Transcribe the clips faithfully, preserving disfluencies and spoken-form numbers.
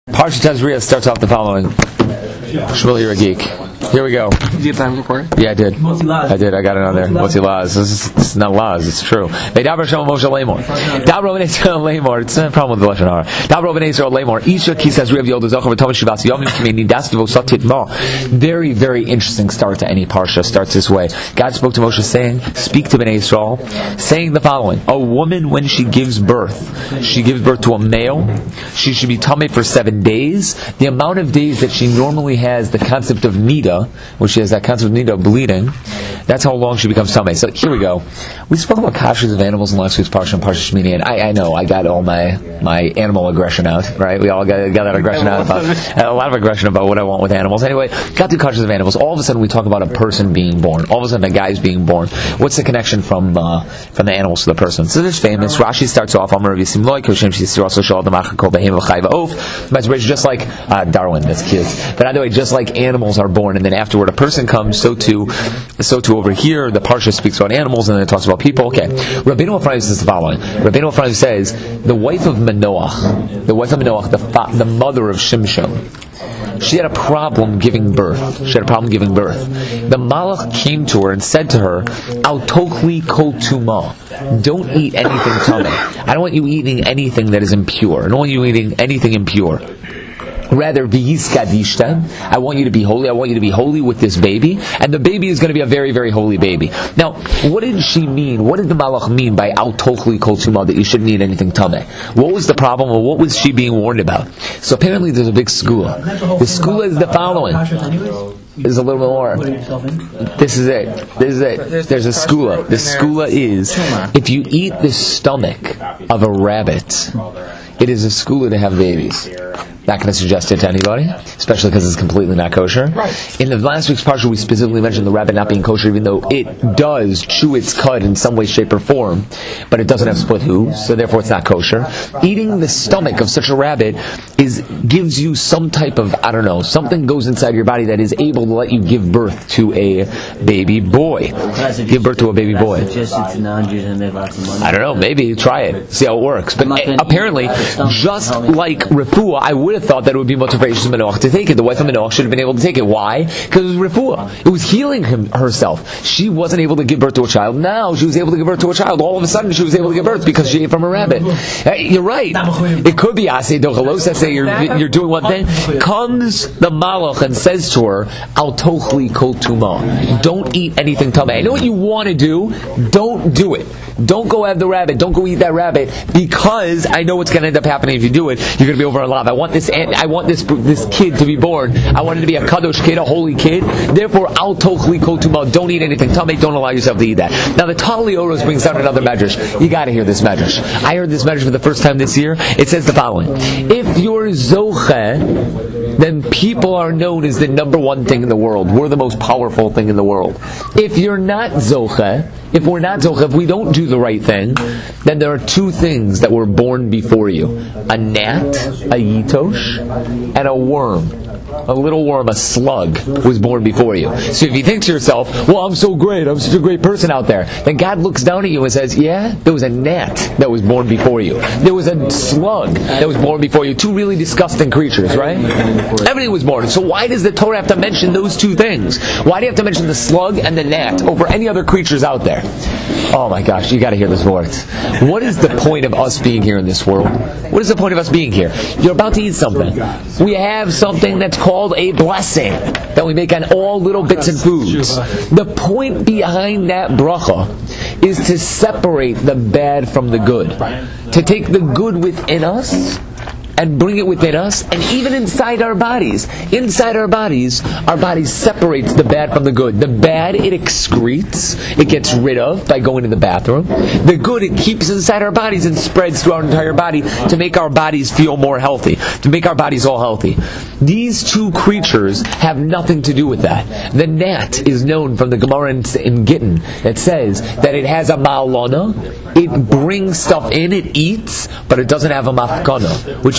Parshat Tazria starts off the following. Shmuel, you're a geek. Here we go. Did you get time recording? Yeah, I did. I did. I got it on there. Motzi Laz. This is, this is not Laz. It's true. They Dabra Shem Moshe Lamor. Dabra Ben Yisrael Lamor. It's a problem with the Lashon Hara. Dabra Ben Yisrael Lamor. Isha Kisas Rev Yod Zochar V'Tomash Shivas Yomim Kimei Nidas V'Vosat Titma. Very, very interesting start to any parsha. Starts this way. God spoke to Moshe saying, "Speak to Ben Yisrael," saying the following: a woman, when she gives birth, she gives birth to a male. She should be tamei for seven days. The amount of days that she normally has, the concept of nida, which she has that concept of nida, bleeding, that's how long she becomes tamei. So here we go. We spoke about kashrus of animals in last week's parsha and parsha Shmini, and I, I know I got all my, my animal aggression out, right? We all got, got that aggression out about a lot of aggression about what I want with animals. Anyway, got through kashrus of animals. All of a sudden, we talk about a person being born. All of a sudden, a guy's being born. What's the connection from uh, from the animals to the person? So there's famous. Rashi starts off. Just like uh, Darwin, that's cute. But either way, just like animals are born, and then afterward a person comes, so too, so too over here, the parsha speaks about animals, and then it talks about people. Okay, Rabbeinu Ephraim says the following. Rabbeinu Ephraim says the wife of Manoach, the wife of Manoach, the fa- the mother of Shimshon, she had a problem giving birth. She had a problem giving birth. The Malach came to her and said to her, "Al tokli kol tuma. Don't eat anything tummy. I don't want you eating anything that is impure. I don't want you eating anything impure. Rather, v'yiskadishta, I want you to be holy. I want you to be holy with this baby, and the baby is going to be a very, very holy baby." Now, what did she mean? What did the Malach mean by "al tochli kol tuma," that you shouldn't eat anything tameh? What was the problem, or what was she being warned about? So apparently, there's a big skula. The skula is the following. There's a little more. This is it. This is it. There's a skula. The skula is if you eat the stomach of a rabbit, it is a skula to have babies. Not going to suggest it to anybody, especially because it's completely not kosher. Right. In the last week's parsha, we specifically mentioned the rabbit not being kosher, even though it does chew its cud in some way, shape, or form, but it doesn't have split hooves, so therefore it's not kosher. Eating the stomach of such a rabbit is gives you some type of, I don't know, something goes inside your body that is able to let you give birth to a baby boy. Give birth to a baby boy. I don't know, maybe try it, see how it works. But apparently, just like refuah, I would have thought that it would be much for Manoach to take it. The wife of Manoach should have been able to take it. Why? Because it was refuah. It was healing him, herself. She wasn't able to give birth to a child. Now she was able to give birth to a child. All of a sudden she was able to give birth because she ate from a rabbit. Hey, you're right. It could be Aseh Dochalos, say you're, you're doing one thing. Comes the Malach and says to her, Al tochli kol tuma. Don't eat anything tameh. I know what you want to do. Don't do it. Don't go have the rabbit. Don't go eat that rabbit, because I know what's going to end up happening if you do it. You're going to be over alive. I want this. I want this this kid to be born. I want it to be a kadosh kid, a holy kid. Therefore, al tochli kol tuma. Don't eat anything tameh. Don't allow yourself to eat that. Now, the Tali Oros brings down another medrash. You got to hear this medrash. I heard this medrash for the first time this year. It says the following: if you're zocheh, then people are known as the number one thing in the world. We're the most powerful thing in the world. If you're not zocheh, if we're not zocheh, if we don't do the right thing, then there are two things that were born before you: a gnat, a yitosh, and a worm. A little worm, a slug, was born before you. So if you think to yourself, well, I'm so great, I'm such a great person out there, then God looks down at you and says, yeah, there was a gnat that was born before you. There was a slug that was born before you. Two really disgusting creatures, right? Everything was born. So why does the Torah have to mention those two things? Why do you have to mention the slug and the gnat over any other creatures out there? Oh my gosh, you got to hear this word. What is the point of us being here in this world? What is the point of us being here? You're about to eat something. We have something that's called a blessing that we make on all little bits and foods. The point behind that bracha is to separate the bad from the good. To take the good within us and bring it within us, and even inside our bodies. Inside our bodies, our bodies separates the bad from the good. The bad, it excretes, it gets rid of by going to the bathroom. The good, it keeps inside our bodies and spreads through our entire body to make our bodies feel more healthy, to make our bodies all healthy. These two creatures have nothing to do with that. The gnat is known from the Gemara in, in Gittin that says that it has a ma'alana, it brings stuff in, it eats, but it doesn't have a mafkana, which means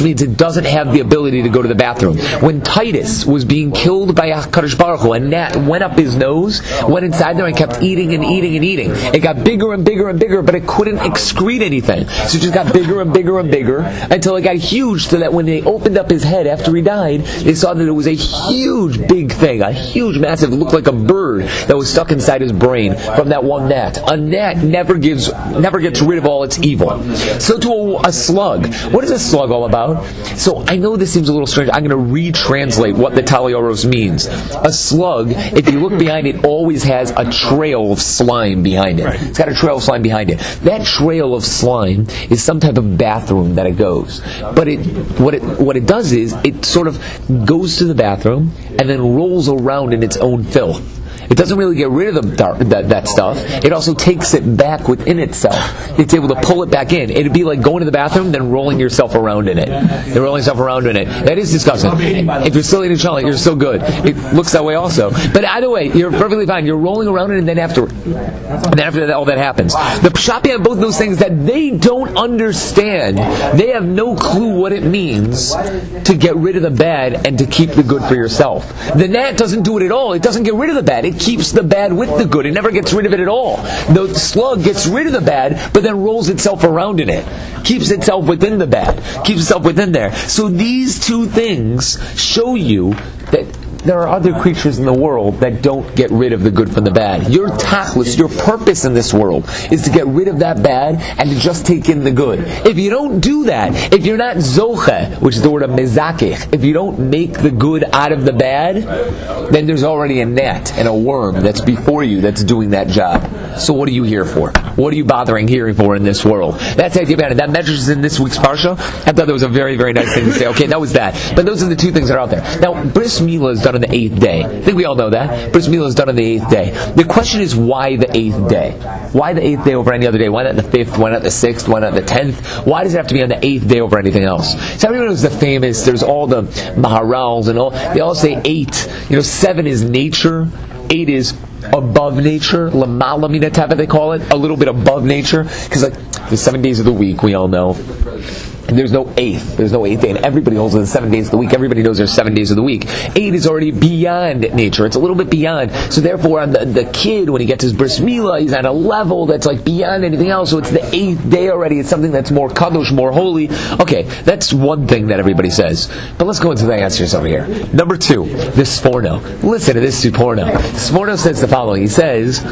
means it doesn't have the ability to go to the bathroom. When Titus was being killed by HaKadosh Baruch Hu, a gnat went up his nose, went inside there and kept eating and eating and eating. It got bigger and bigger and bigger, but it couldn't excrete anything. So it just got bigger and bigger and bigger until it got huge, so that when they opened up his head after he died, they saw that it was a huge, big thing, a huge, massive, looked like a bird that was stuck inside his brain from that one gnat. A gnat never gives, never gets rid of all its evil. So to a, a slug. What is a slug all about? So I know this seems a little strange. I'm going to retranslate what the Tali Oros means. A slug, if you look behind it, always has a trail of slime behind it. It's got a trail of slime behind it. That trail of slime is some type of bathroom that it goes. But it, what it, what it does is, it sort of goes to the bathroom and then rolls around in its own filth. It doesn't really get rid of the dark, that, that stuff. It also takes it back within itself. It's able to pull it back in. It'd be like going to the bathroom, then rolling yourself around in it. Then rolling yourself around in it. That is disgusting. If you're still eating challah, you're still good. It looks that way also. But either way, you're perfectly fine. You're rolling around in it, and then after, and then after that, all that happens. The Pshat have both those things that they don't understand. They have no clue what it means to get rid of the bad and to keep the good for yourself. The gnat doesn't do it at all. It doesn't get rid of the bad. It keeps the bad with the good. It never gets rid of it at all. The slug gets rid of the bad, but then rolls itself around in it. Keeps itself within the bad. Keeps itself within there. So these two things show you that there are other creatures in the world that don't get rid of the good from the bad. Your tachlis, your purpose in this world, is to get rid of that bad and to just take in the good. If you don't do that, if you're not zoche, which is the word of mezakech, if you don't make the good out of the bad, then there's already a gnat and a worm that's before you that's doing that job. So what are you here for? What are you bothering here for in this world? That's the idea about it. That measures in this week's parsha. I thought that was a very, very nice thing to say. Okay, that was that. But those are the two things that are out there. Now, bris milah is done on the eighth day. I think we all know that. Bris milah is done on the eighth day. The question is, why the eighth day? Why the eighth day over any other day? Why not the fifth? Why not the sixth? Why not the tenth? Why does it have to be on the eighth day over anything else? So everyone knows the famous, there's all the Maharals and all, they all say eight. You know, seven is nature. Eight is above nature, lamala mina tava they call it, a little bit above nature, because like the seven days of the week we all know, and there's no eighth, there's no eighth day, and everybody holds the seven days of the week. Everybody knows there's seven days of the week. Eight is already beyond nature; it's a little bit beyond. So therefore, on the, the kid, when he gets his bris milah, he's at a level that's like beyond anything else. So it's the eighth day already. It's something that's more kadosh, more holy. Okay, that's one thing that everybody says. But let's go into the answers over here. Number two, the Sforno. Listen to this Sforno. Sforno says the following. He says,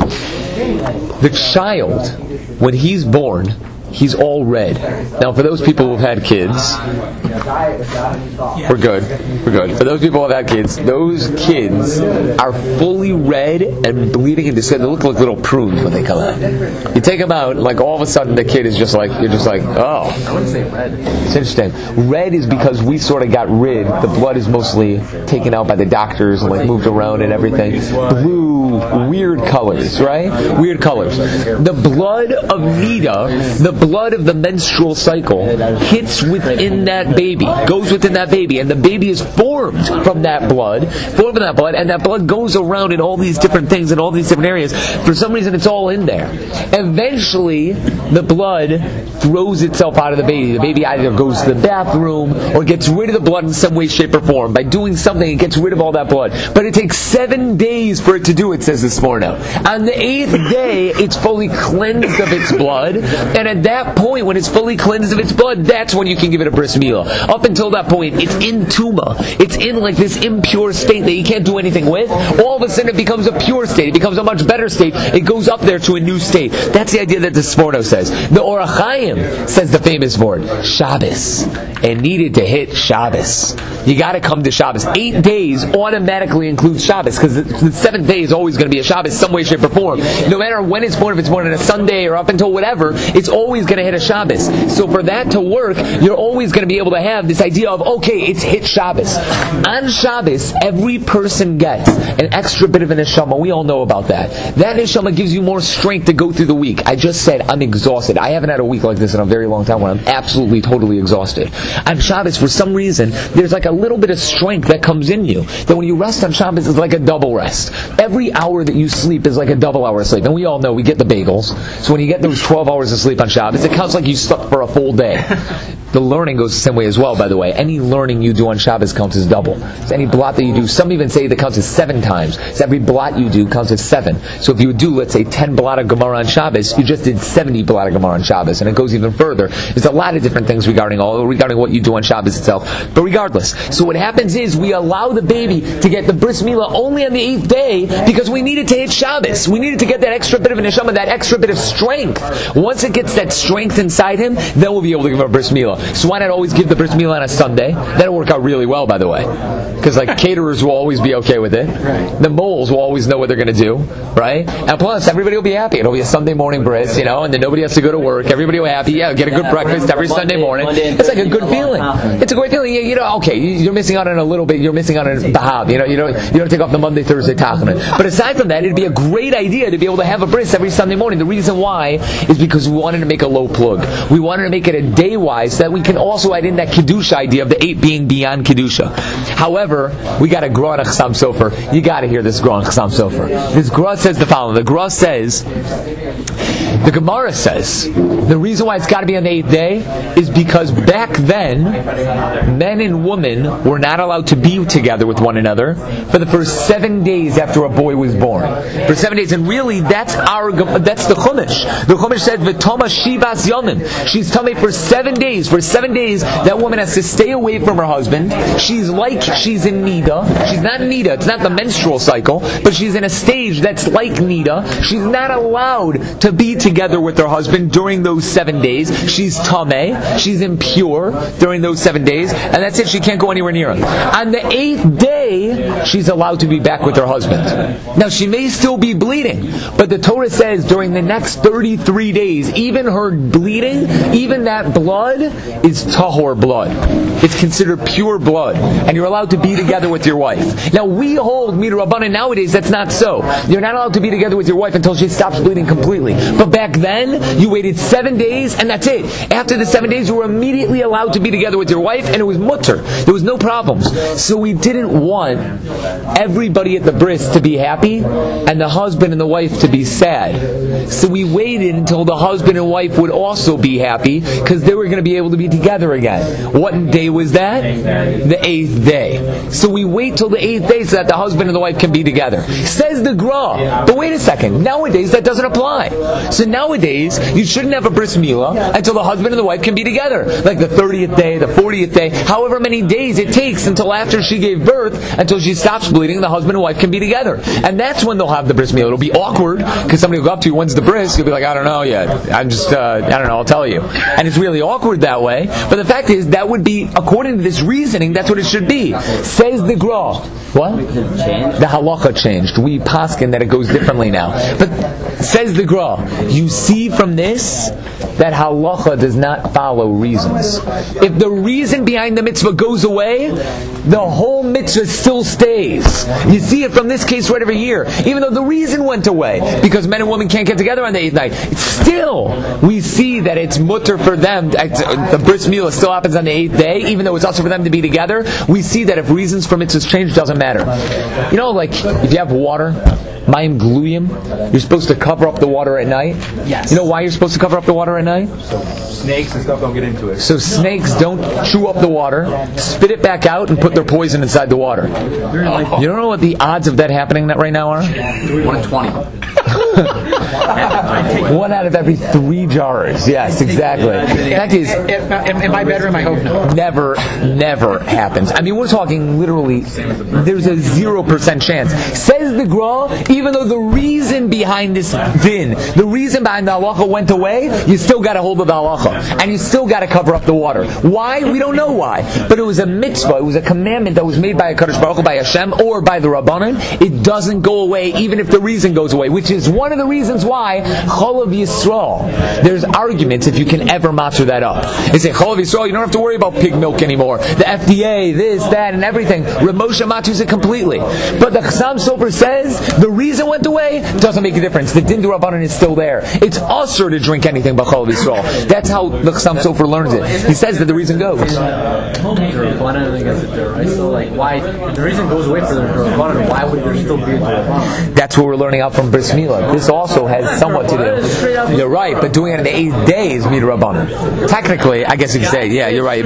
the child, when he's born, he's all red. Now, for those people who've had kids, we're good. We're good. For those people who've had kids, those kids are fully red and bleeding and disgusting. They look like little prunes when they come out. You take them out, and like all of a sudden the kid is just like, you're just like, oh. I wouldn't say red. It's interesting. Red is because we sort of got rid. The blood is mostly taken out by the doctors and like moved around and everything. Blue, weird colors, right? Weird colors. The blood of Nida, the blood of the menstrual cycle, hits within that baby, goes within that baby, and the baby is formed from that blood, formed from that blood, and that blood goes around in all these different things in all these different areas. For some reason, it's all in there. Eventually, the blood throws itself out of the baby. The baby either goes to the bathroom or gets rid of the blood in some way, shape, or form. By doing something, it gets rid of all that blood. But it takes seven days for it to do it, says this morning. On the eighth day, it's fully cleansed of its blood, and at that point, when it's fully cleansed of its blood, that's when you can give it a bris milah. Up until that point, it's in tuma. It's in like this impure state that you can't do anything with. All of a sudden, it becomes a pure state. It becomes a much better state. It goes up there to a new state. That's the idea that the Sforno says. The Or HaChaim says the famous word, Shabbos. It needed to hit Shabbos. You got to come to Shabbos. Eight days automatically includes Shabbos, because the, the seventh day is always going to be a Shabbos, some way, shape, or form. No matter when it's born, if it's born on a Sunday or up until whatever, it's always going to hit a Shabbos. So for that to work, you're always going to be able to have this idea of, okay, it's hit Shabbos. On Shabbos, every person gets an extra bit of an neshama. We all know about that. That neshama gives you more strength to go through the week. I just said I'm exhausted. I haven't had a week like this in a very long time when I'm absolutely, totally exhausted. On Shabbos, for some reason, there's like a little bit of strength that comes in you. That when you rest on Shabbos, it's like a double rest. Every hour that you sleep is like a double hour of sleep. And we all know we get the bagels. So when you get those twelve hours of sleep on Shabbos, it counts like you slept for a full day. the learning goes the same way as well, by the way. Any learning you do on Shabbos counts as double. So any blot that you do, some even say that counts as seven times. So every blot you do counts as seven. So if you would do, let's say, ten blot of Gemara on Shabbos, you just did seventy blot of Gemara on Shabbos. And it goes even further. There's a lot of different things regarding all regarding what you do on Shabbos itself. But regardless, so what happens is we allow the baby to get the bris milah only on the eighth day because we needed to hit Shabbos. We needed to get that extra bit of an neshama, that extra bit of strength. Once it gets that strength inside him, then we'll be able to give him a bris milah. So why not always give the bris milah on a Sunday? That'll work out really well, by the way. Because like caterers will always be okay with it. Right. The moles will always know what they're going to do, right? And plus, everybody will be happy. It'll be a Sunday morning bris, you know, and then nobody has to go to work. Everybody will be happy. Yeah, get a good yeah, breakfast every Monday, Sunday morning. Monday it's like a good feeling. It's a great feeling. You know, okay, you're missing out on a little bit. You're missing out on Bahav. You know, you don't you don't take off the Monday, Thursday tachanun. But aside from that, it'd be a great idea to be able to have a bris every Sunday morning. The reason why is because we wanted to make a low plug. We wanted to make it a day wise so that we can also add in that Kedusha idea of the eight being beyond Kedusha. However, we got a Gra and a Chassam Sofer. You got to hear this Gra and Chassam Sofer. This Gra says the following. The Gra says, the Gemara says, the reason why it's got to be on the eighth day is because back then, men and women were not allowed to be together with one another for the first seven days after a boy was born. For seven days, and really, that's our that's the Chumash. The Chumash said, "V'toma shivas yomim." She's tummy for seven days. For seven days, that woman has to stay away from her husband. She's like she's in nida. She's not nida. It's not the menstrual cycle, but she's in a stage that's like nida. She's not allowed to be together with her husband during those seven days. She's tameh. She's impure during those seven days, and that's it. She can't go anywhere near him. On the eighth day, she's allowed to be back with her husband. Now, she may still be bleeding, but the Torah says during the next thirty-three days, even her bleeding, even that blood is tahor blood. It's considered pure blood, and you're allowed to be together with your wife. Now, we hold midrabanan nowadays that's not so. You're not allowed to be together with your wife until she stops bleeding completely. But back then, you waited seven days, and that's it. After the seven days, you were immediately allowed to be together with your wife, and it was mutter. There was no problems. So we didn't want everybody at the bris to be happy, and the husband and the wife to be sad. So we waited until the husband and wife would also be happy, because they were going to be able to be together again. What day was that? The eighth day. So we wait till the eighth day so that the husband and the wife can be together. Says the Gra. But wait a second. Nowadays, that doesn't apply. So nowadays, you shouldn't have a bris milah until the husband and the wife can be together. Like the thirtieth day, the fortieth day, however many days it takes until after she gave birth, until she stops bleeding, the husband and wife can be together. And that's when they'll have the bris milah. It'll be awkward, because somebody will go up to you, when's the bris? You'll be like, I don't know yet. I'm just, uh, I don't know, I'll tell you. And it's really awkward that way. But the fact is, that would be, according to this reasoning, that's what it should be. Says the Gra. What? The halacha changed. We paskin that it goes differently now. But says the Gra, you see from this that halacha does not follow reasons. If the reason behind the mitzvah goes away, the whole mitzvah still stays. You see it from this case right over here. Even though the reason went away, because men and women can't get together on the eighth night, still we see that it's mutter for them. The bris milah still happens on the eighth day, even though it's also for them to be together. We see that if reasons for mitzvahs change, it doesn't matter. You know, like if you have water, mayim gluyim, you're supposed to cover up the water at night. Yes. You know why you're supposed to cover up the water at night? So snakes and stuff don't get into it. So snakes don't chew up the water, spit it back out, and put their poison inside the water. You don't know what the odds of that happening right now are? One in twenty. One out of every three jars. Yes, exactly. That is, in my bedroom, I hope not. Never, never happens. I mean, we're talking literally, there's a zero percent chance. Says the Gra, even though the reason behind this din, the reason behind the halacha went away, you still got to hold of the halacha. And you still got to cover up the water. Why? We don't know why. But it was a mitzvah, it was a commandment that was made by a Kadosh Baruch Hu, by Hashem, or by the Rabbanan. It doesn't go away, even if the reason goes away, which is one of the reasons why Cholav Yisrael, there's arguments if you can ever matzah that up. They say, Cholav Yisrael, you don't have to worry about pig milk anymore. The F D A, this, that, and everything. Rav Moshe matzahs it completely. But the Chassam Sofer says, the reason went away, doesn't make a difference. The Din D'Rabbanan is still there. It's usher to drink anything but Cholav Yisrael. That's how the Chassam Sofer learns it. He says that the reason goes. So like, why, if the reason goes away for the D'Rabbanan, why would there still be a D'Rabbanan? That's what we're learning out from Bris Milah. milah. This also has somewhat to do. You're right, but doing it on the eighth day is midrabanan. Technically, I guess you could say, yeah, you're right.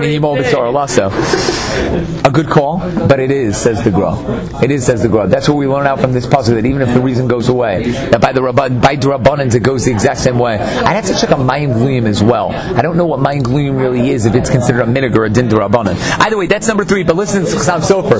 A good call, but it is, says the Gra. It is, says the Gra. That's what we learn out from this puzzle, that even if the reason goes away, that by the Rabban, by Drabanans it goes the exact same way. I'd have to check a Mayim Gluyim as well. I don't know what Mayim Gluyim really is, if it's considered a minig or a din Drabanan. Either way, that's number three, but listen to Chassam Sofer.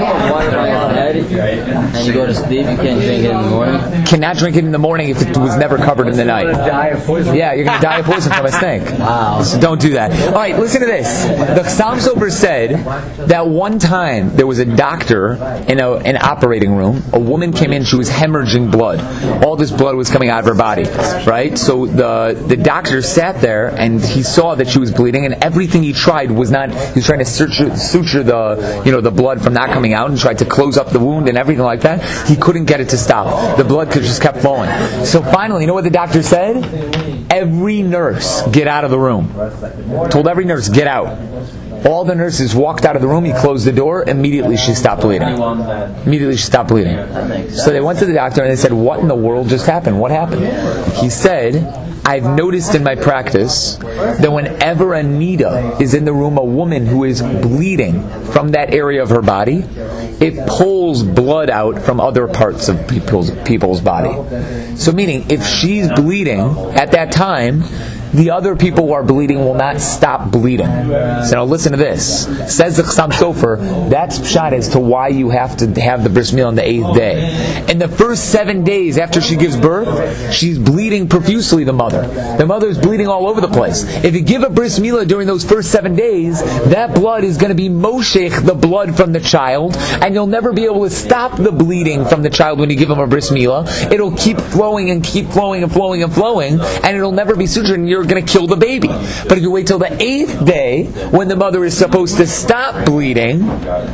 And you go to sleep, you can't drink it in the morning? Cannot drink it in the morning if it was never covered in the night. Yeah, you're going to die of poison from a snake. Wow. So don't do that. Alright, listen to this. The Chassam Sofer said that one time there was a doctor in a, an operating room. A woman came in, she was hemorrhaging blood. All this blood was coming out of her body. Right? So the, the doctor sat there and he saw that she was bleeding, and everything he tried was not, he was trying to suture, suture the, you know, the blood from not coming out, and tried to close up the wound and everything like that. He couldn't get it to stop. The blood just kept flowing. So finally, you know what the doctor said? Every nurse, get out of the room. Told every nurse, get out. All the nurses walked out of the room. He closed the door. Immediately she stopped bleeding. Immediately she stopped bleeding. So they went to the doctor and they said, what in the world just happened? What happened? He said, I've noticed in my practice that whenever a nida is in the room, a woman who is bleeding from that area of her body, it pulls blood out from other parts of people's, people's body. So meaning, if she's bleeding at that time, the other people who are bleeding will not stop bleeding. So now listen to this. Says the Chassam Sofer, that's pshat as to why you have to have the bris milah on the eighth day. In the first seven days after she gives birth, she's bleeding profusely, the mother. The mother is bleeding all over the place. If you give a bris milah during those first seven days, that blood is going to be moshech, the blood from the child, and you'll never be able to stop the bleeding from the child when you give him a bris milah. It'll keep flowing and keep flowing and flowing and flowing, and it'll never be sutured, and you're going to kill the baby. But if you wait till the eighth day, when the mother is supposed to stop bleeding,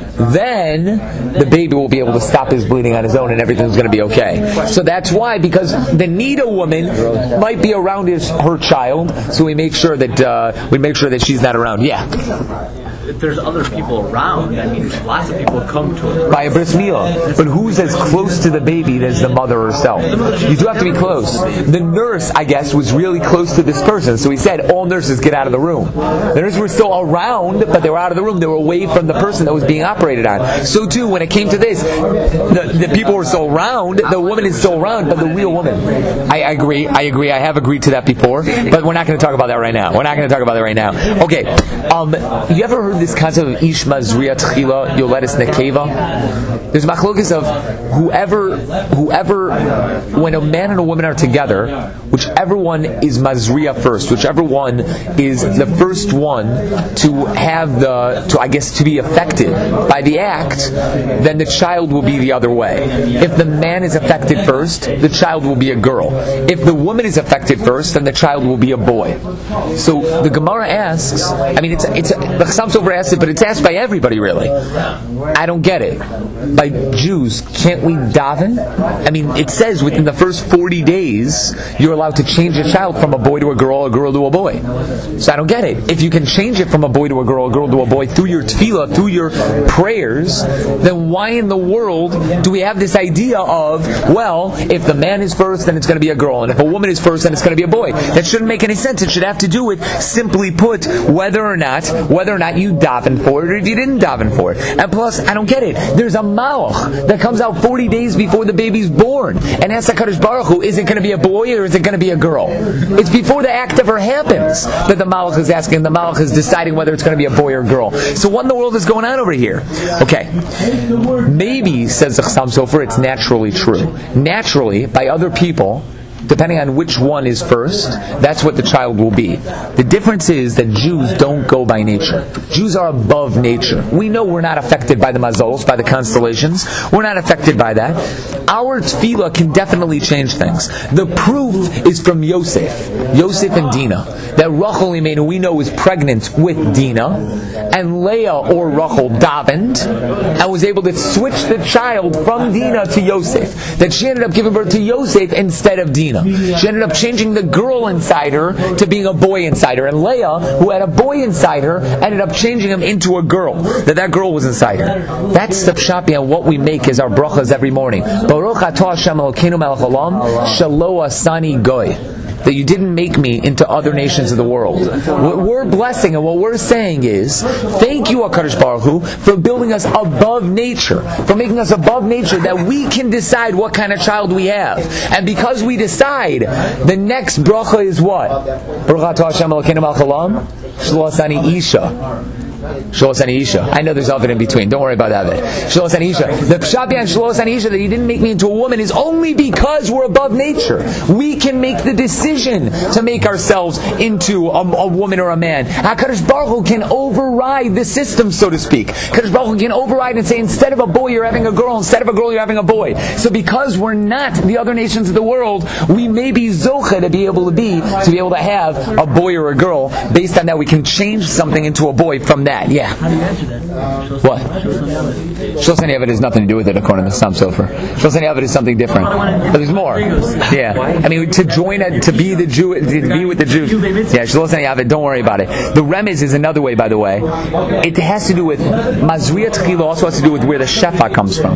then the baby will be able to stop his bleeding on his own, and everything's going to be okay. So that's why, because the nida woman might be around his, her child, so we make sure that uh, we make sure that she's not around. Yeah. If there's other people around, I mean, lots of people come to it. By a bris milah. But who's as close to the baby as the mother herself? You do have to be close. The nurse, I guess, was really close to this person, so he said, all nurses get out of the room. The nurses were still around, but they were out of the room. They were away from the person that was being operated on. So too, when it came to this, the, the people were still around, the woman is still around, but the real woman. I, I agree, I agree, I have agreed to that before, but we're not going to talk about that right now. We're not going to talk about that right now. Okay, um, you ever heard this concept of Ish Mazriya Tchila Yoledes Nekeva? There's machlokas of whoever, whoever, when a man and a woman are together, whichever one is Mazriya first, whichever one is the first one to have the, to I guess to be affected by the act, then the child will be the other way. If the man is affected first, the child will be a girl. If the woman is affected first, then the child will be a boy. So the Gemara asks, I mean, it's it's the Chassam Sofer asks it, but it's asked by everybody really. I don't get it. By Jews, can't we daven? I mean, it says within the first forty days you're allowed to change a child from a boy to a girl, a girl to a boy. So I don't get it. If you can change it from a boy to a girl, a girl to a boy through your tefillah, through your prayers, then why in the world do we have this idea of, well, if the man is first, then it's going to be a girl, and if a woman is first, then it's going to be a boy? That shouldn't make any sense. It should have to do with, simply put, whether or not whether or not you daven for it or if you didn't daven for it. And plus, I don't get it. There's a malach that comes out forty days before the baby's born and asks HaKadosh Baruch Hu, is it going to be a boy or is it going to be a girl? It's before the act ever happens that the malach is asking, the malach is deciding whether it's going to be a boy or a girl. So what in the world is going on over here? Okay. Maybe, says the Chassam Sofer, it's naturally true. Naturally, by other people, depending on which one is first, that's what the child will be. The difference is that Jews don't go by nature. Jews are above nature. We know we're not affected by the mazols, by the constellations. We're not affected by that. Our tefillah can definitely change things. The proof is from Yosef. Yosef and Dinah. That Rachel Imenu, we know, is pregnant with Dinah, and Leah or Rachel davened, and was able to switch the child from Dinah to Yosef. That she ended up giving birth to Yosef instead of Dinah. Dina. She ended up changing the girl inside her to being a boy inside her. And Leah, who had a boy inside her, ended up changing him into a girl. That that girl was inside her. That's the pshat behind what we make as our brachas every morning. Baruch atah Hashem Elokeinu melech haolam, shelo asani goy. That you didn't make me into other nations of the world. What we're blessing and what we're saying is, thank you, HaKadosh Baruch Hu, for building us above nature, for making us above nature, that we can decide what kind of child we have. And because we decide, the next bracha is what? Baruch atah Hashem Elokeinu melech haolam, shelo asani isha. Shlos and Isha. I know there's oven in between. Don't worry about that. Shlos and Isha. The pshat behind Shlos and Isha, that He didn't make me into a woman, is only because we're above nature. We can make the decision to make ourselves into a, a woman or a man. HaKadosh Baruch Hu can override the system, so to speak. HaKadosh Baruch Hu can override and say, instead of a boy, you're having a girl. Instead of a girl, you're having a boy. So because we're not the other nations of the world, we may be zocha to be able to be, to be able to have a boy or a girl. Based on that, we can change something into a boy from that. Yeah. How do you answer that? What? Shlosan Yavet has nothing to do with it, according to Sam Sofer. Shlosan Yavet is something different. But there's more. Yeah. I mean, to join a, to be the Jew, to be with the Jews. Yeah, Shlosan Yavet, don't worry about it. The remez is another way, by the way. It has to do with, Mazriya Tchila also has to do with where the Shefa comes from.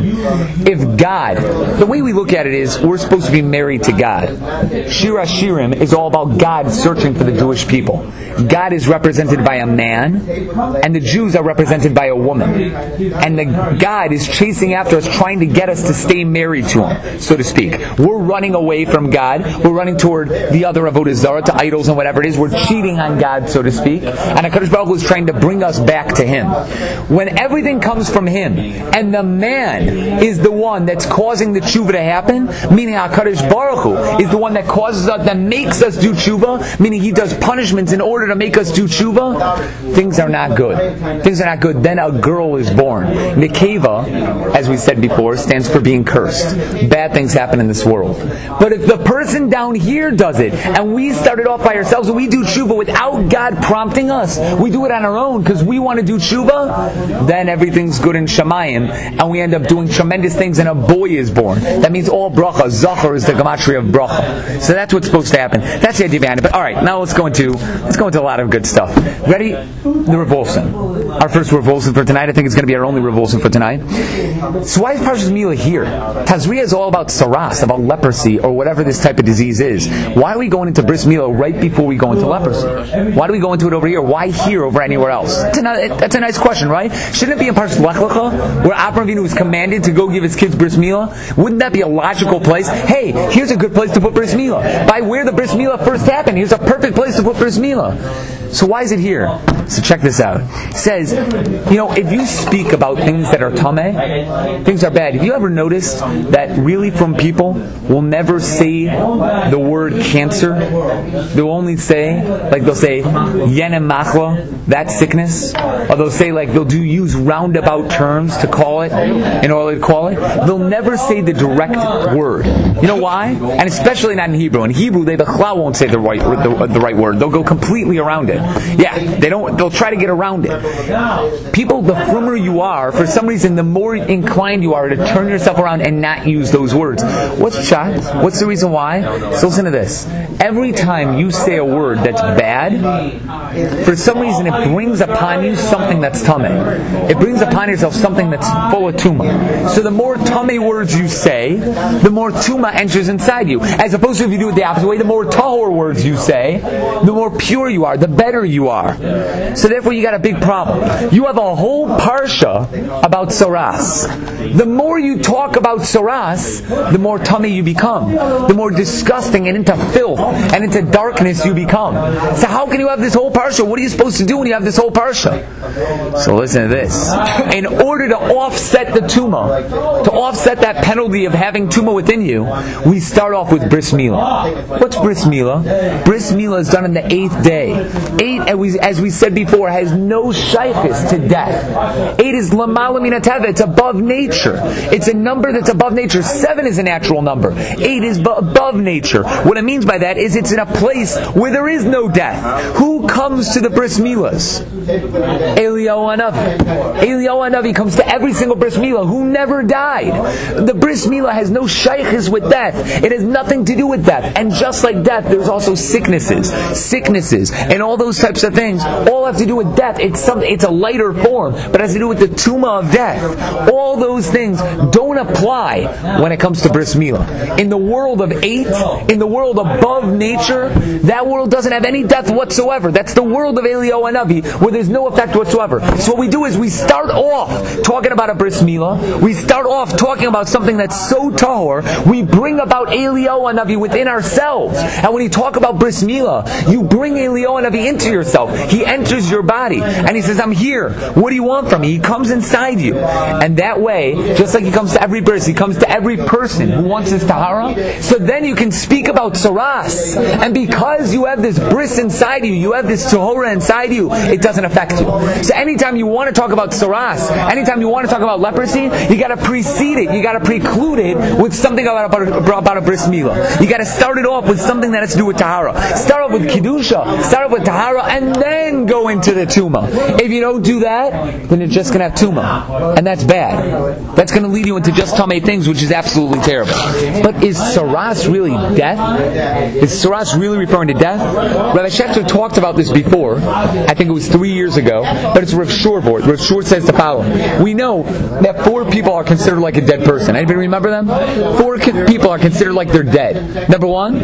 If God, the way we look at it is, we're supposed to be married to God. Shir HaShirim is all about God searching for the Jewish people. God is represented by a man, and the Jews are represented by a woman. And the God is chasing after us, trying to get us to stay married to Him, so to speak. We're running away from God. We're running toward the other avodah zarah, to idols and whatever it is. We're cheating on God, so to speak. And HaKadosh Baruch Hu is trying to bring us back to Him. When everything comes from Him, and the man is the one that's causing the tshuva to happen, meaning HaKadosh Baruch Hu is the one that causes us, that makes us do tshuva, meaning He does punishments in order to make us do tshuva, things are not good. Things are not good. Then a girl is born. Nekeva, as we said before, stands for being cursed. Bad things happen in this world. But if the person down here does it, and we started off by ourselves, and we do tshuva without God prompting us, we do it on our own because we want to do tshuva, then everything's good in Shamayim, and we end up doing tremendous things, and a boy is born. That means all bracha. Zachar is the gematria of bracha. So that's what's supposed to happen. That's the idea behind it. But all right, now let's go into let's go into a lot of good stuff. Ready? The revulsion. Our first revulsion for tonight. I think it's going to be our only revulsion for tonight. So why is Parshas Milah here? Tazria is all about saras, about leprosy, or whatever this type of disease is. Why are we going into Bris Milah right before we go into leprosy? Why do we go into it over here? Why here over anywhere else? That's a, that's a nice question, right? Shouldn't it be in Parshas Lech Lecha, where Avraham Avinu was commanded to go give his kids Bris Milah? Wouldn't that be a logical place? Hey, here's a good place to put Bris Milah. By where the Bris Milah first happened, here's a perfect place to put Bris Milah. So why is it here? So check this out. It says, you know, if you speak about things that are tameh, things are bad. Have you ever noticed that really from people will never say the word cancer? They'll only say, like they'll say, yenem machla, that sickness. Or they'll say, like, they'll do use roundabout terms to call it, in order to call it. They'll never say the direct word. You know why? And especially not in Hebrew. In Hebrew, they b'chlal won't say the right, the, the right word. They'll go completely around it. Yeah, they don't. They'll try to get around it. People, the frummer you are, for some reason, the more inclined you are to turn yourself around and not use those words. What's pshat? What's the reason why? So listen to this. Every time you say a word that's bad, for some reason it brings upon you something that's tameh. It brings upon yourself something that's full of tumah. So the more tameh words you say, the more tumah enters inside you. As opposed to if you do it the opposite way, the more tahor words you say, the more pure you are, the better you are. So therefore you got a big problem. You have a whole parsha about saras. The more you talk about saras, the more tummy you become. The more disgusting and into filth and into darkness you become. So how can you have this whole parsha? What are you supposed to do when you have this whole parsha? So listen to this. In order to offset the tumah, to offset that penalty of having tumah within you, we start off with bris milah. What's bris milah? Bris milah is done on the eighth day. Eight, as we, as we said before, has no shaykhis to death. Eight is lamala min hateva. It's above nature. It's a number that's above nature. Seven is a natural number. Eight is b- above nature. What it means by that is it's in a place where there is no death. Who comes to the bris milas? Eliyahu Hanavi. Eliyahu Hanavi comes to every single bris milah who never died. The bris milah has no shaykhis with death. It has nothing to do with death. And just like death, there's also sicknesses, sicknesses, and all those types of things. All have to do with death. It's some, it's a lighter form, but it has to do with the tumah of death. All those things don't apply when it comes to bris milah. In the world of eight, in the world above nature, that world doesn't have any death whatsoever. That's the world of Eliyahu Hanavi, where there's no effect whatsoever. So what we do is we start off talking about a bris milah. We start off talking about something that's so tahor. We bring about Eliyahu Hanavi within ourselves. And when you talk about bris milah, you bring Eliyahu Hanavi into yourself. He enters your body and he says, I'm here. What do you want from me? He comes inside you. And that way, just like he comes to every bris, he comes to every person who wants his tahara. So then you can speak about saras. And because you have this bris inside you, you have this tahora inside you, it doesn't affect you. So anytime you want to talk about saras, anytime you want to talk about leprosy, you got to precede it, you got to preclude it with something about, about, about a bris milah. You got to start it off with something that has to do with tahara. Start off with kedusha, start off with tahara, and then go into the tumah. If you don't do that, then you're just going to have tumah. And that's bad. That's going to lead you into just tamei things, which is absolutely terrible. But is saras really death? Is saras really referring to death? Rabbi Schechter talked about this before. I think it was three years ago. But it's Rav Shur board. Rav Shur says the following. We know that four people are considered like a dead person. Anybody remember them? Four ki- people are considered like they're dead. Number one,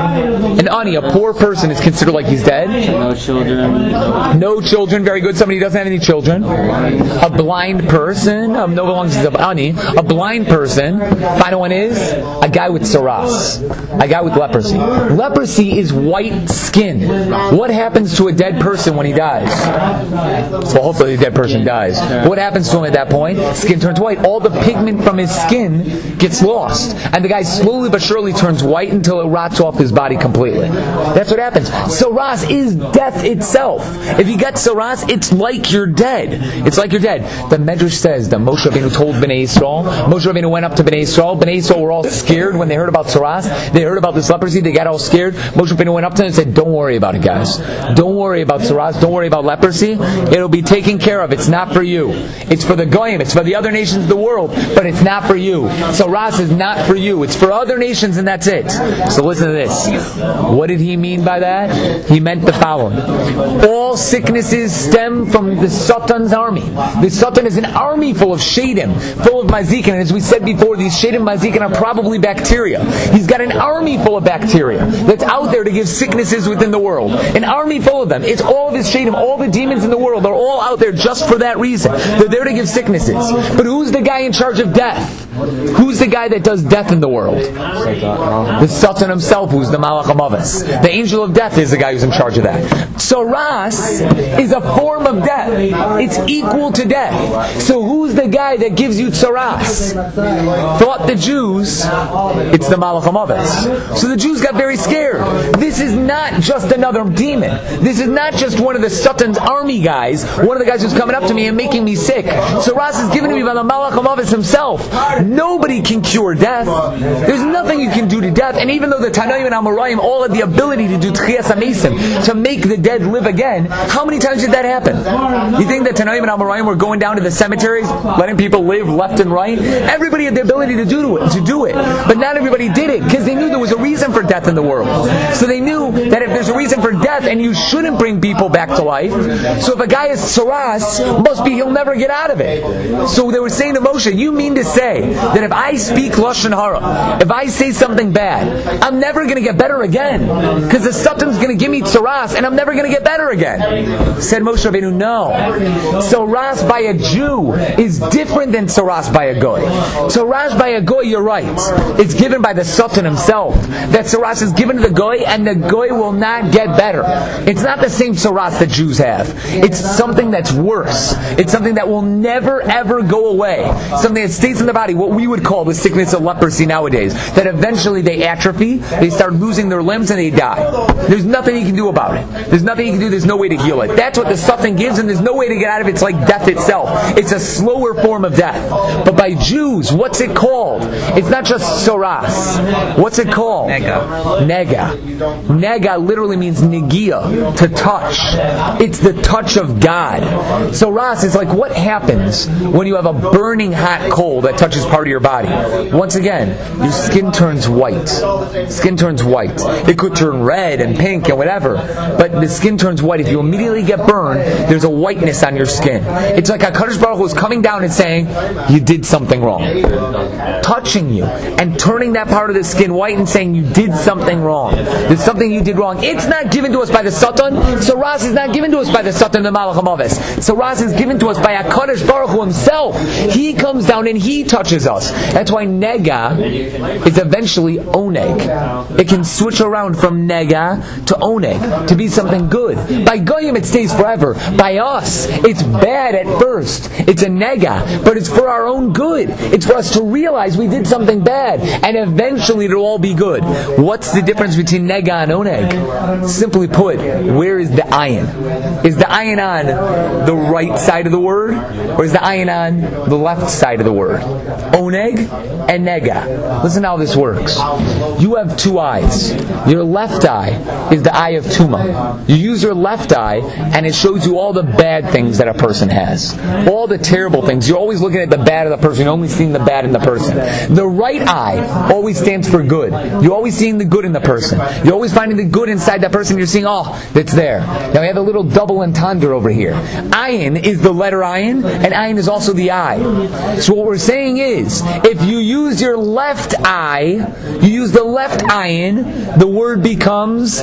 an ani, a poor person, is considered like he's dead. No children. No children, very good. Somebody who doesn't have any children. A blind person, um, no belongs to the ani. A blind person. Final one is a guy with saras. A guy with leprosy. Leprosy is white skin. What happens to a dead person when he dies? Well, hopefully the dead person dies. What happens to him at that point? Skin turns white. All the pigment from his skin gets lost. And the guy slowly but surely turns white until it rots off his body completely. That's what happens. Saras is death itself. If you get saras, it's like you're dead. It's like you're dead. The Medrash says that Moshe Rabbeinu told Bnei Yisrael. Moshe Rabbeinu went up to Bnei Yisrael. Bnei Yisrael were all scared when they heard about saras. They heard about this leprosy. They got all scared. Moshe Rabbeinu went up to them and said, don't worry about it, guys. Don't worry about saras. Don't worry about leprosy. It'll be taken care of. It's not for you. It's for the goyim. It's for the other nations of the world. But it's not for you. Saras is not for you. It's for other nations, and that's it. So listen to this. What did he mean by that? He meant the following. All sicknesses stem from the Satan's army. The Satan is an army full of shadim, full of mazikin. And as we said before, these shadim mazikin are probably bacteria. He's got an army full of bacteria that's out there to give sicknesses within the world. An army full of them. It's all of his shadim. All the demons in the world are all out there just for that reason. They're there to give sicknesses. But who's the guy in charge of death? Who's the guy that does death in the world? The Satan himself, who's the Malach HaMavis. The angel of death is the guy who's in charge of that. Saras is a form of death. It's equal to death. So who's the guy that gives you saras? Thought the Jews, it's the Malach HaMavis. So the Jews got very scared. This is not just another demon. This is not just one of the Satan's army guys, one of the guys who's coming up to me and making me sick. Saras is given to me by the Malach HaMavis himself. Nobody can cure death. There's nothing you can do to death. And even though the Tanoim and Amoraim all had the ability to do Tchias HaMesim, to make the dead live again, how many times did that happen? You think that Tanoim and Amoraim were going down to the cemeteries, letting people live left and right? Everybody had the ability to do it, to do it. But not everybody did it, because they knew there was a reason for death in the world. So they knew that if there's a reason for death, and you shouldn't bring people back to life, so if a guy is saras, must be he'll never get out of it. So they were saying to Moshe, you mean to say that if I speak Lashon Hara, if I say something bad, I'm never going to get better again, because the Satan's going to give me tzaras, and I'm never going to get better again. Said Moshe Rabbeinu, no. Tzaras by a Jew is different than tzaras by a goy. Tzaras by a goy, you're right. It's given by the Satan himself. That tzaras is given to the goy, and the goy will not get better. It's not the same tzaras that Jews have. It's something that's worse. It's something that will never ever go away. Something that stays in the body. What what we would call the sickness of leprosy nowadays. That eventually they atrophy, they start losing their limbs, and they die. There's nothing you can do about it. There's nothing you can do, there's no way to heal it. That's what the suffering gives, and there's no way to get out of it. It's like death itself. It's a slower form of death. But by Jews, what's it called? It's not just soras. What's it called? Nega. Nega. Nega literally means negia, to touch. It's the touch of God. Soras is like what happens when you have a burning hot coal that touches part of your body. Once again, your skin turns white. Skin turns white. It could turn red and pink and whatever, but the skin turns white. If you immediately get burned, there's a whiteness on your skin. It's like HaKadosh Baruch Hu is coming down and saying, you did something wrong. Touching you and turning that part of the skin white and saying you did something wrong. There's something you did wrong. It's not given to us by the Satan. Saras is not given to us by the Satan, the Malach HaMaves. Saras is given to us by HaKadosh Baruch Hu himself. He comes down and he touches us. That's why Nega is eventually Oneg. It can switch around from Nega to Oneg, to be something good. By Goyim it stays forever. By us, it's bad at first. It's a Nega, but it's for our own good. It's for us to realize we did something bad, and eventually it'll all be good. What's the difference between Nega and Oneg? Simply put, where is the ayin? Is the ayin on the right side of the word, or is the ayin on the left side of the word? Oneg and Nega. Listen how this works. You have two eyes. Your left eye is the eye of Tuma. You use your left eye, and it shows you all the bad things that a person has. All the terrible things. You're always looking at the bad of the person. You're only seeing the bad in the person. The right eye always stands for good. You're always seeing the good in the person. You're always finding the good inside that person. You're seeing, oh, that's there. Now we have a little double entendre over here. Ayin is the letter ayin, and ayin is also the eye. So what we're saying is, if you use your left eye, you use the left ayin, the word becomes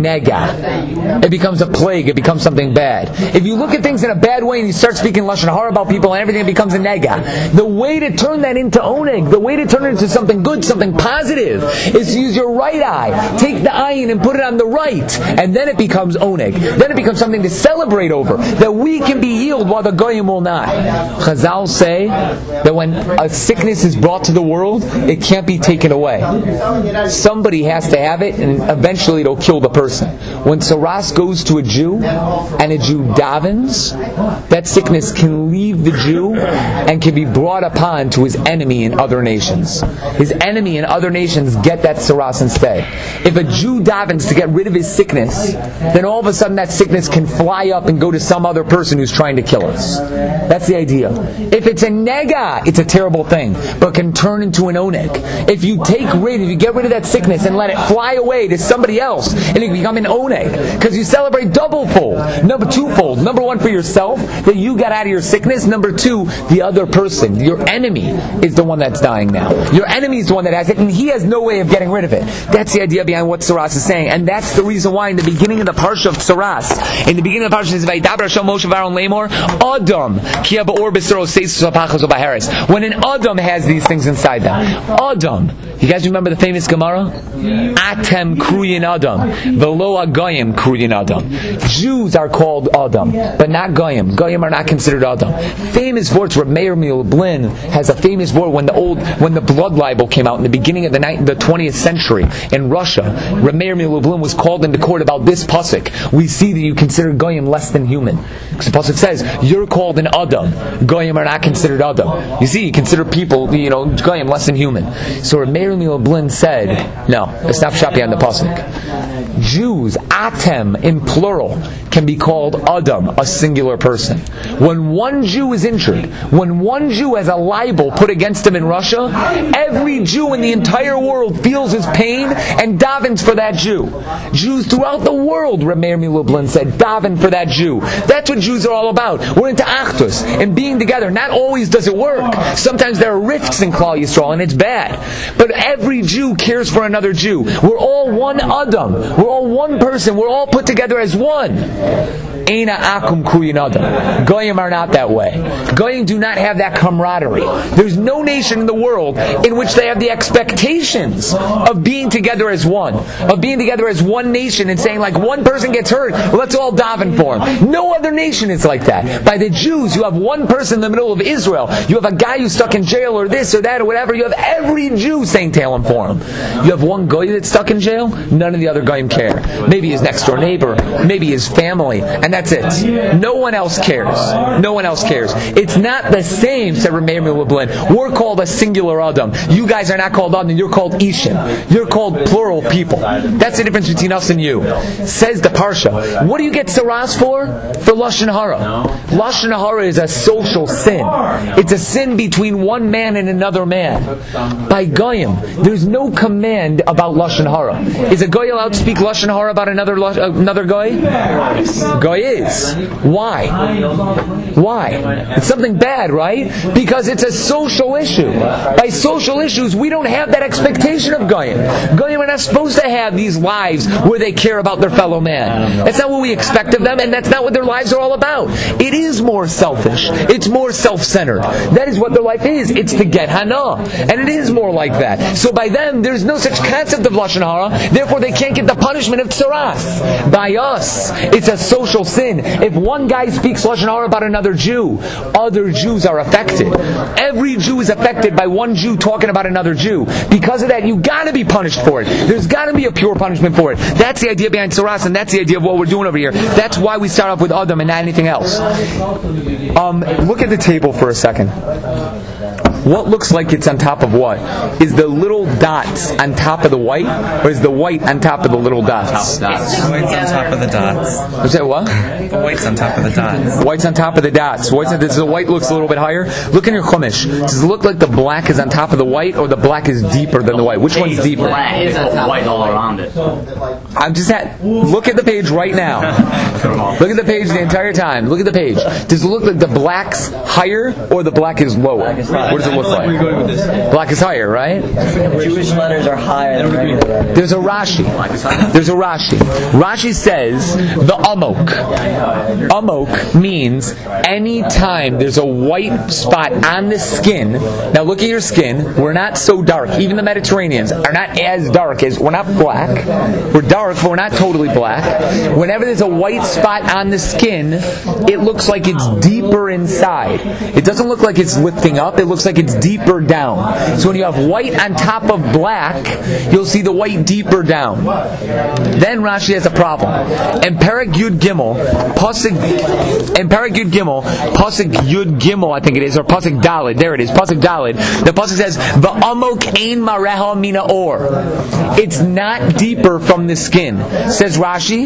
nega. It becomes a plague. It becomes something bad. If you look at things in a bad way and you start speaking lashon hara about people and everything, it becomes a nega. The way to turn that into oneg, the way to turn it into something good, something positive, is to use your right eye. Take the ayin and put it on the right, and then it becomes oneg. Then it becomes something to celebrate over, that we can be healed while the goyim will not. Chazal say that when a sickness is brought to the world, it can't be taken away. Somebody has to have it, and eventually it'll kill the person. When Saras goes to a Jew, and a Jew davens, that sickness can leave the Jew and can be brought upon to his enemy in other nations. His enemy in other nations get that Saras instead. If a Jew davens to get rid of his sickness, then all of a sudden that sickness can fly up and go to some other person who's trying to kill us. That's the idea. If it's a nega, it's a terrible thing, but can turn into an oneg. If you take rid, if you get rid of that sickness and let it fly away to somebody else, and it can become an oneg, because you celebrate double fold. Number twofold. Number one, for yourself, that you got out of your sickness. Number two, the other person, your enemy, is the one that's dying now. Your enemy is the one that has it, and he has no way of getting rid of it. That's the idea behind what Saras is saying, and that's the reason why in the beginning of the parsha of Saras, in the beginning of the parsha, it says, "Vayidabra Hashem Moshe v'Aaron Lamor Adam ki ba'or b'saro seisus ha'pachas u'b'haris." When an Adam has these things inside them, Adam. You guys remember the famous Gemara? Atem kruyin Adam, velo agayim kruyin Adam. Jews are called Adam, but not Goyim. Goyim are not considered Adam. Famous words. Reb Meir Milublin has a famous word when the old, when the blood libel came out in the beginning of the ninth, the twentieth century in Russia. Reb Meir Milublin was called into court about this pasuk. We see that you consider Goyim less than human, because the pasuk says you're called an Adam. Goyim are not considered Adam. You see, you consider people, you know, Goyim less than human. So Reb Meir Milublin said, no, it's not pshat behind the pasuk. Jews, atem in plural, can be called Adam, a singular person. When one Jew is injured, when one Jew has a libel put against him in Russia, every Jew in the entire world feels his pain and davens for that Jew. Jews throughout the world, Reb Meir Milublin said, daven for that Jew. That's what Jews are all about. We're into achdus and being together. Not always does it work. Sometimes there are rifts in Klal Yisrael and it's bad. But every Jew cares for another Jew. We're all one Adam. We're all one person. We're all put together as one. Eina akum kuyinadam. Goyim are not that way. Goyim do not have that camaraderie. There's no nation in the world in which they have the expectations of being together as one, of being together as one nation and saying like one person gets hurt, let's all daven for him. No other nation is like that. By the Jews, you have one person in the middle of Israel. You have a guy who's stuck in jail or this or that or whatever. You have every Jew saying Tehillim for him. You have one goy that's stuck in jail. None of the other goyim care. Maybe his next door neighbor, maybe his family, and that's it. No one else cares. No one else cares. It's not the same, said Rameir Lublin. We're called a singular Adam. You guys are not called Adam. You're called Ishim. You're called plural people. That's the difference between us and you. Says the Parsha. What do you get saras for? For Lashon Hara. Lashon Hara is a social sin. It's a sin between one man and another man. By goyim, there's no command about Lashon Hara. Is a goy allowed to speak Lashon Hara about another another goy? Goy is. Why? Why? It's something bad, right? Because it's a social issue. By social issues, we don't have that expectation of goyim. Goyim are not supposed to have these lives where they care about their fellow man. That's not what we expect of them, and that's not what their lives are all about. It is more selfish. It's more self-centered. That is what their life is. It's to get hana. And it is more like that. So by them, there's no such concept of Lashon Hara. Therefore, they can't get the punishment of tsaras. By us, it's a social sin. If one guy speaks Lashon Hara about another Jew, other Jews are affected. Every Jew is affected by one Jew talking about another Jew. Because of that, you gotta be punished for it. There's gotta be a pure punishment for it. That's the idea behind tsaras, and that's the idea of what we're doing over here. That's why we start off with Adam and not anything else. Um, look at the table for a second. What looks like it's on top of what? Is the little dots on top of the white, or is the white on top of the little dots? dots. White's on top of the dots. What's that, what? The white's on top of the dots. White's on top of the dots. White's on, does the white looks a little bit higher? Look in your chumash. Does it look like the black is on top of the white, or the black is deeper than the white? Which one's deeper? Black is on top. White all around it. I'm just at, look at the page right now. Look at the page the entire time. Look at the page. Does it look like the black's higher, or the black is lower? What does it look like? Black is higher, right? Jewish letters are higher than regular letters. There's a Rashi. There's a Rashi. Rashi says the amok. Amok means any time there's a white spot on the skin. Now look at your skin. We're not so dark. Even the Mediterraneans are not as dark as, we're not black. We're dark, but we're not totally black. Whenever there's a white spot on the skin, it looks like it's deeper inside. It doesn't look like it's lifting up. It looks like it's deeper down. So when you have white on top of black, you'll see the white deeper down. Then Rashi has a problem. And Perek Yud Gimel, Pasuk, and Perek Yud Gimel, Pasuk Yud Gimel, I think it is, or Pasuk Dalid. There it is, Pasuk Dalid. The Pasuk says, "Va'amok ein mareha mina or." It's not deeper from the skin. Says Rashi,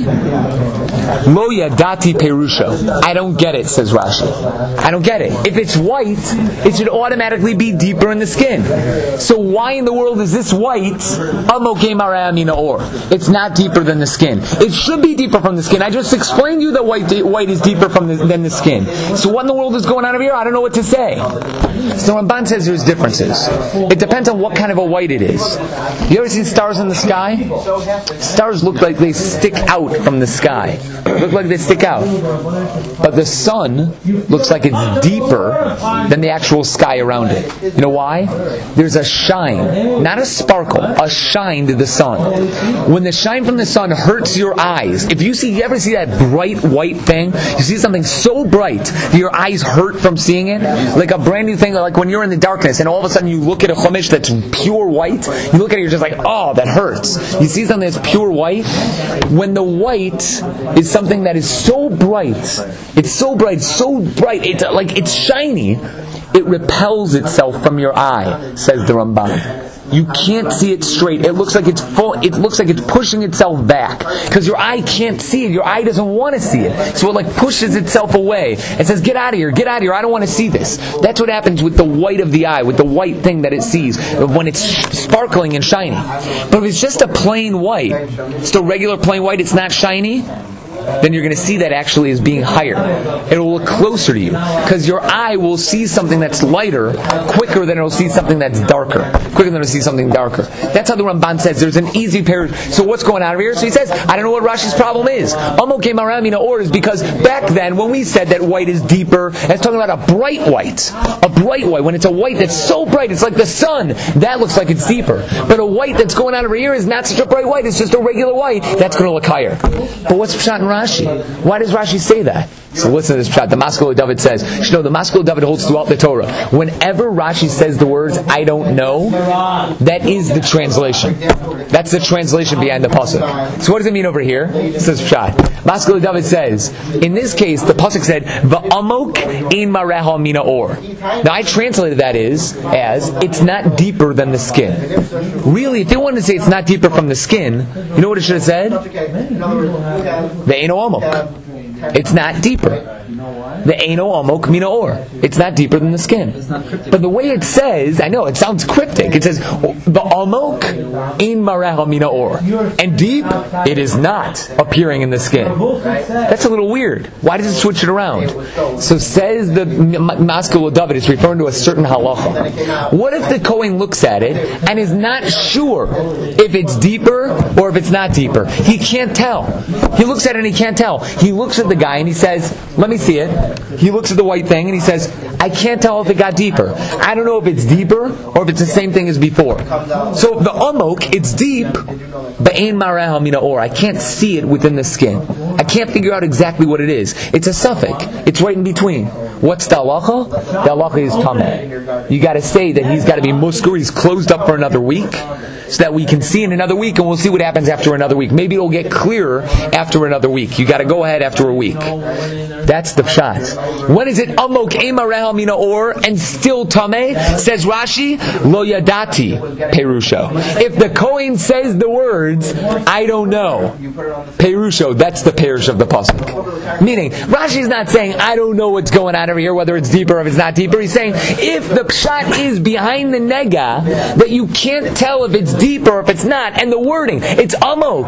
Lo yadati perusha. I don't get it, says Rashi. I don't get it. If it's white, it should automatically be deeper in the skin. So why in the world is this white? Or it's not deeper than the skin. It should be deeper from the skin. I just explained to you that white white is deeper from the, than the skin. So what in the world is going on over here? I don't know what to say. So Ramban says there's differences. It depends on what kind of a white it is. You ever seen stars in the sky? Stars look like they stick out from the sky. Look like they stick out. But the sun looks like it's deeper than the actual sky around it. You know why? There's a shine, not a sparkle, a shine to the sun. When the shine from the sun hurts your eyes, if you see, you ever see that bright white thing? You see something so bright that your eyes hurt from seeing it? Like a brand new thing, like when you're in the darkness and all of a sudden you look at a chumash that's pure white, you look at it, you're just like, oh, that hurts. You see something that's pure white? When the white is something that is so bright, it's so bright, so bright, it's like it's shiny, it repels itself from your eye, says the Ramban. You can't see it straight. It looks like it's full. It looks like it's pushing itself back because your eye can't see it. Your eye doesn't want to see it, so it like pushes itself away and says, "Get out of here! Get out of here! I don't want to see this." That's what happens with the white of the eye, with the white thing that it sees when it's sparkling and shiny. But if it's just a plain white, just a regular plain white, it's not shiny, then you're going to see that actually as being higher. It will look closer to you because your eye will see something that's lighter quicker. quicker than it'll see something that's darker. Quicker than it'll see something darker. That's how the Ramban says there's an easy pair. So what's going on over here? So he says, I don't know what Rashi's problem is. Amok Maramina or is because back then when we said that white is deeper, it's talking about a bright white. A bright white. When it's a white that's so bright, it's like the sun. That looks like it's deeper. But a white that's going on over here is not such a bright white. It's just a regular white. That's going to look higher. But what's Pshat in Rashi? Why does Rashi say that? So listen to this Pshat. The Maskil of David says, you know, the Maskil of David holds throughout the Torah. Whenever Rashi says the words, I don't know, that is the translation. That's the translation behind the pasuk. So what does it mean over here? This is Pshat. Maskil of David says, in this case, the pasuk said, Va'amok ein mareha mina or. Now I translated that is, as, it's not deeper than the skin. Really, if they wanted to say it's not deeper from the skin, you know what it should have said? Ve'eno amok. It's not deeper. The Eino Amok Mina Or. It's not deeper than the skin. But the way it says, I know, it sounds cryptic. It says, the Amok Ein Mareha Mina Or. And deep, it is not appearing in the skin. That's a little weird. Why does it switch it around? So says the Maskil of David, it's referring to a certain halacha. What if the Kohen looks at it and is not sure if it's deeper or if it's not deeper? He can't tell. He looks at it and he can't tell. He looks at the guy and he says, let me see it. He looks at the white thing and he says, I can't tell if it got deeper. I don't know if it's deeper or if it's the same thing as before. So the amok, it's deep, but ein mareha mina or. I can't see it within the skin. I can't figure out exactly what it is. It's a suffix. It's right in between. What's the halacha? The halacha is tameh. You got to say that he's got to be musker. He's closed up for another week, so that we can see in another week, and we'll see what happens after another week. Maybe it'll get clearer after another week. You got to go ahead after a week. That's the pshat. When is it amok ein mareha mina or and still tameh? Says Rashi, lo yadati perusho. If the Kohen says the words, I don't know, perusho, that's the perush of the pasuk. Meaning, Rashi's not saying I don't know what's going on over here, whether it's deeper or if it's not deeper. He's saying if the pshat is behind the nega, that you can't tell if it's deep or if it's not, and the wording, it's amok,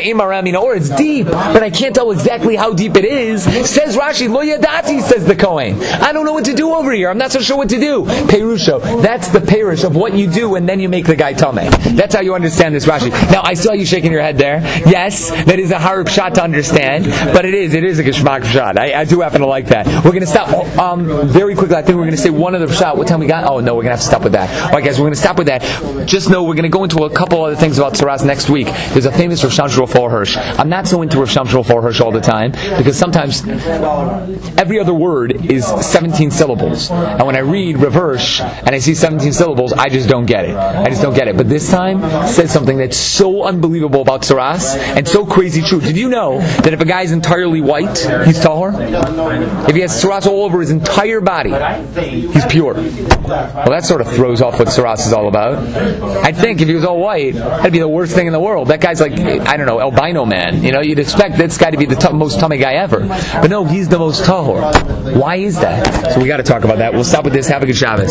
or it's deep, but I can't tell exactly how deep it is. Says Rashi, lo yadati, says the Kohen. I don't know what to do over here. I'm not so sure what to do. Perusho, that's the perush of what you do, and then you make the guy tameh. That's how you understand this Rashi. Now, I saw you shaking your head there. Yes, that is a hard pshat to understand, but it is, it is a geshmak pshat. I, I do happen to like that. We're going to stop um, very quickly. I think we're going to say one other pshat. What time we got? Oh, no, we're going to have to stop with that. All right, guys, we're going to stop with that. Just know we're going to go into a couple other things about Tzaras next week. There's a famous Rav Shamshul Hirsch. I'm not so into Rav Shamshul Hirsch all the time, because sometimes every other word is seventeen syllables. And when I read Rav Hirsch and I see seventeen syllables, I just don't get it. I just don't get it. But this time, says something that's so unbelievable about Tzaras and so crazy true. Did you know that if a guy is entirely white, he's tahor? If he has Tzaras all over his entire body, he's pure. Well, that sort of throws off what Tzaras is all about. I think if he was all white, that'd be the worst thing in the world. That guy's like, I don't know, albino man. You know, you'd expect this guy to be the t- most tummy guy ever. But no, he's the most tahor. Why is that? So we got to talk about that. We'll stop with this. Have a good Shabbos.